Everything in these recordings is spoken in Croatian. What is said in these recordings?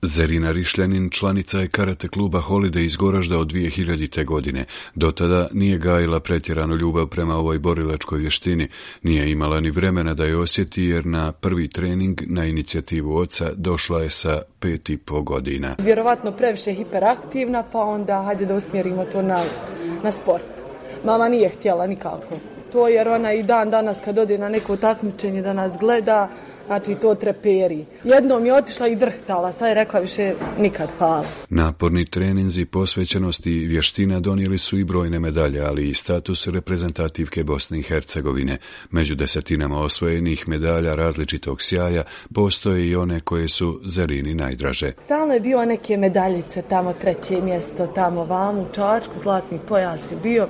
Zerina Rišljanin članica je karate kluba Holiday iz Goražda od 2000. godine. Do tada nije gajila pretjeranu ljubav prema ovoj borilačkoj vještini. Nije imala ni vremena da je osjeti jer na prvi trening na inicijativu oca došla je sa 5,5 godina. Vjerovatno previše hiperaktivna, pa onda hajde da usmjerimo to na sport. Mama nije htjela nikako to jer ona i dan danas kad ode na neko takmičenje da nas gleda, znači to treperi. Jednom je otišla i drhtala, sad je rekla više nikad hvala. Naporni treninzi, posvećenost i vještina donijeli su i brojne medalje, ali i status reprezentativke Bosne i Hercegovine. Među desetinama osvojenih medalja različitog sjaja postoje i one koje su Zerini najdraže. Stalno je bio neke medaljice, tamo 3. mjesto, tamo vam u Čačku, zlatni pojas je bio.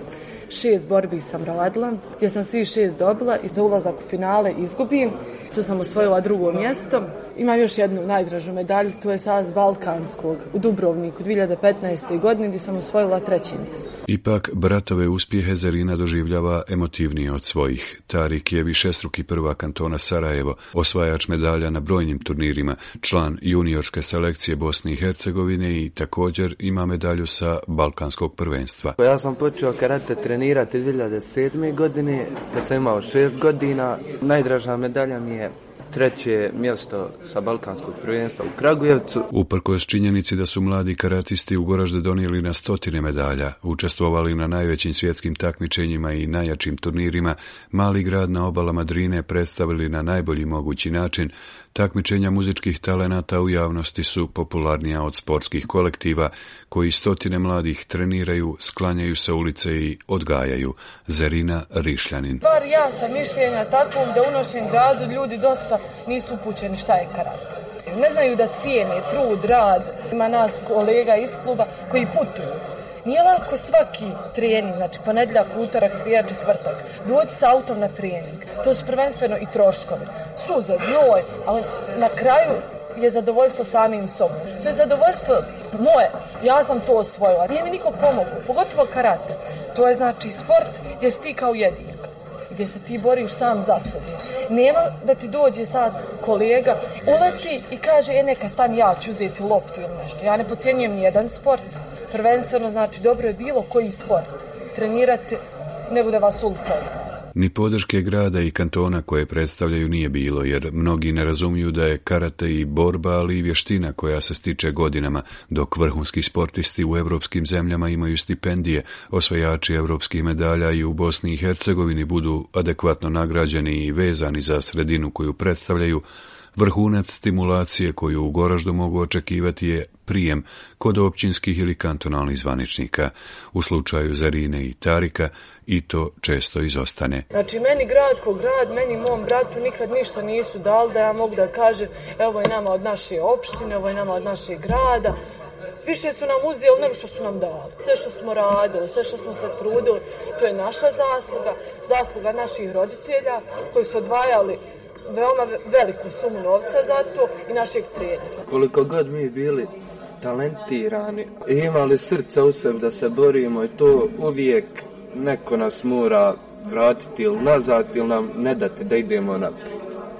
6 borbi sam radila, gdje sam svi 6 dobila i za ulazak u finale izgubim. Tu sam osvojila 2. mjesto. Imam još jednu najdražu medalju, to je saz Balkanskog u Dubrovniku 2015. godine gdje sam osvojila 3. mjesto. Ipak, bratove uspjehe Zerina doživljava emotivnije od svojih. Tarik je višestruki prvak kantona Sarajevo, osvajač medalja na brojnim turnirima, član juniorske selekcije Bosne i Hercegovine i također ima medalju sa Balkanskog prvenstva. Ja sam počeo karate trenirati 2007. godine, kad sam imao 6 godina. Najdraža medalja mi je 3. mjesto sa Balkanskog prvenstva u Kragujevcu. Uprkos činjenici da su mladi karatisti u Goražde donijeli na 100 medalja, učestvovali na najvećim svjetskim takmičenjima i najjačim turnirima, mali grad na obalama Drine predstavili na najbolji mogući način. Takmičenja muzičkih talenata u javnosti su popularnija od sportskih kolektiva, koji 100 mladih treniraju, sklanjaju sa ulice i odgajaju. Zerina Rišljanin. Bar ja sam mišljenja takvog da u našem gradu ljudi dosta nisu upućeni šta je karate. Ne znaju da cijene trud, rad. Ima nas kolega iz kluba koji putuju. Nije lako svaki trening, znači ponedjeljak, utorak, srijeda, četvrtak, doći s autom na trening. To su prvenstveno i troškovi. Suza, znoj, ali na kraju je zadovoljstvo samim sobom. To je zadovoljstvo moje. Ja sam to osvojila. Nije mi niko pomogao, pogotovo karate. To je znači sport gdje si ti kao jedinak, gdje se ti boriš sam za sebe. Nema da ti dođe sad kolega, uleti i kaže neka stani, ja ću uzeti loptu ili nešto. Ja ne podcjenjujem nijedan sport. Prvenstveno znači dobro je bilo koji sport. Trenirati ne bude vas ulica odmah. Ni podrške grada i kantona koje predstavljaju nije bilo, jer mnogi ne razumiju da je karate i borba, ali i vještina koja se stiče godinama, dok vrhunski sportisti u evropskim zemljama imaju stipendije, osvajači evropskih medalja i u Bosni i Hercegovini budu adekvatno nagrađeni i vezani za sredinu koju predstavljaju. Vrhunac stimulacije koju u Goraždu mogu očekivati je prijem kod općinskih ili kantonalnih zvaničnika. U slučaju Zerine i Tarika i to često izostane. Znači meni grad ko grad, meni mom bratu nikad ništa nisu dali da ja mogu da kažem evo je nama od naše opštine, ovo je nama od našeg grada. Više su nam uzeli nego što su nam dali. Sve što smo radili, sve što smo se trudili, to je naša zasluga, zasluga naših roditelja koji su odvajali veoma veliku sumu novca za to i našeg trenera. Koliko god mi bili talentirani i imali srca u sebi da se borimo i to uvijek neko nas mora vratiti ili nazad ili nam ne dati da idemo naprijed.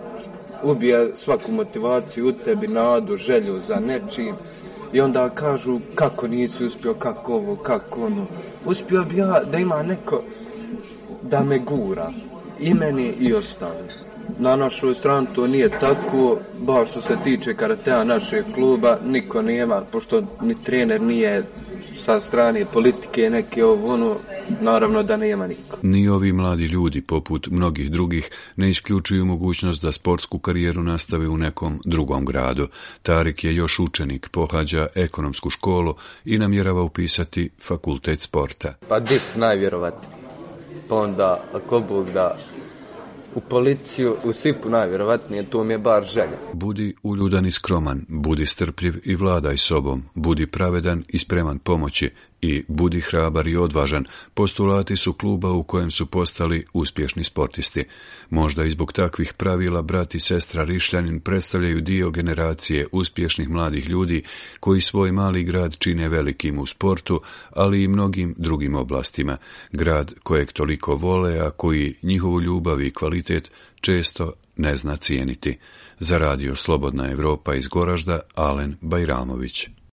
Ubija svaku motivaciju u tebi, nadu, želju za nečim i onda kažu kako nisi uspio, kako ovo, kako ono. Uspio bi ja da ima neko da me gura, i meni i ostali. Na našoj strani to nije tako, baš što se tiče karatea našeg kluba, niko nema, pošto ni trener nije sa strane politike neke ono, naravno da nema niko. Ni ovi mladi ljudi, poput mnogih drugih, ne isključuju mogućnost da sportsku karijeru nastave u nekom drugom gradu. Tarik je još učenik, pohađa ekonomsku školu i namjerava upisati fakultet sporta. Pa DIF najvjerovatnije, pa onda ako Bog da u policiju, u SIP-u najvjerovatnije, to mi je bar želja. Budi uljudan i skroman, budi strpljiv i vladaj sobom, budi pravedan i spreman pomoći i budi hrabar i odvažan, postulati su kluba u kojem su postali uspješni sportisti. Možda i zbog takvih pravila brat i sestra Rišljanin predstavljaju dio generacije uspješnih mladih ljudi koji svoj mali grad čine velikim u sportu, ali i mnogim drugim oblastima. Grad kojeg toliko vole, a koji njihovu ljubav i kvalitet često ne zna cijeniti. Za radio Slobodna Europa iz Goražda, Alen Bajramović.